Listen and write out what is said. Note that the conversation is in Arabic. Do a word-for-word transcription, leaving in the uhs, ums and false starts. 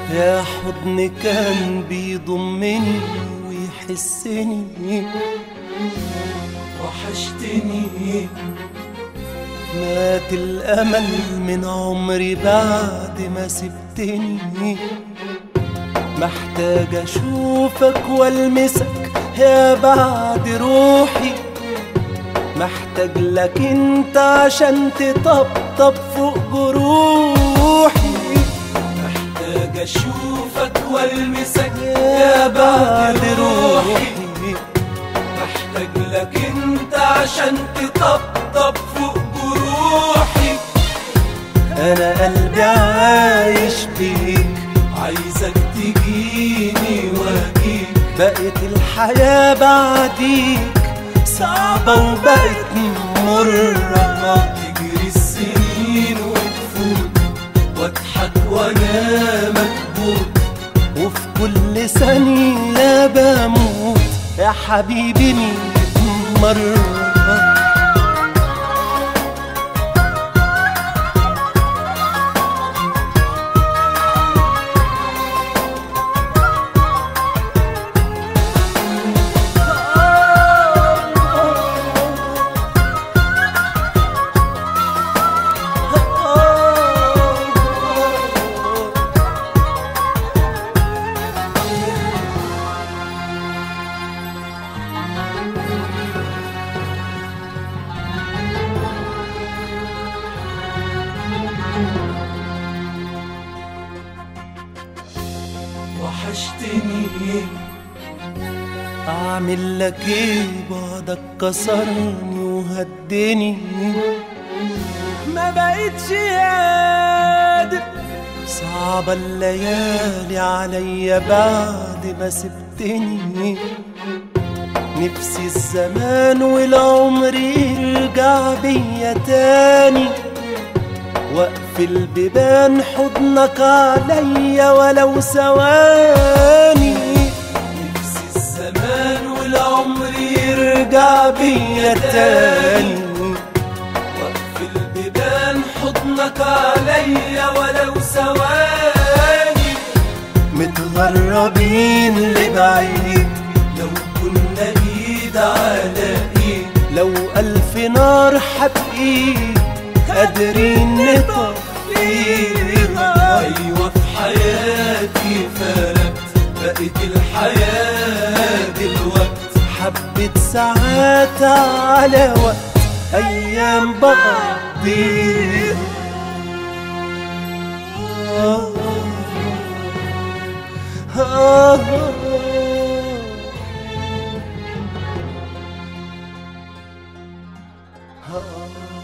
يا حضن كان بيضمني ويحسني، وحشتني. مات الأمل من عمري بعد ما سبتني، محتاج أشوفك والمسك يا بعد روحي، محتاج لك انت عشان تطبطب فوق جروحي، محتاج اشوفك والمسك يا بعد روحي، محتاج لك انت عشان تطبطب فوق جروحي. انا قلبي عايش بيك، عايزك تجيني واجيك، بقت الحياة بعديك صعبة وبقت مرة، تجري السنين وتفوت واضحك وانا مكبوت، وفي كل ثانية بموت يا حبيبي ميت مرة. وحشتني. اعمل لك ايه بعدك كسرني وهدني، ما بقتش قادر، صعبة الليالي عليا بعد ما سبتني، نفسي الزمان والعمر يرجع بيا تاني، واقفل بيبان حضنك عليا ولو ثواني، نفسي الزمان والعمر يرجع بيا تاني، واقفل بيبان حضنك عليا ولو ثواني. متغربين لبعيد لو كنا ايد على ايد، لو الف نار حبقيد قادرين نطفيها. أيوة في حياتي فرقت، بقت الحياة دلوقت حبة ساعات على وقت أيام بقضيها. آه آه آه آه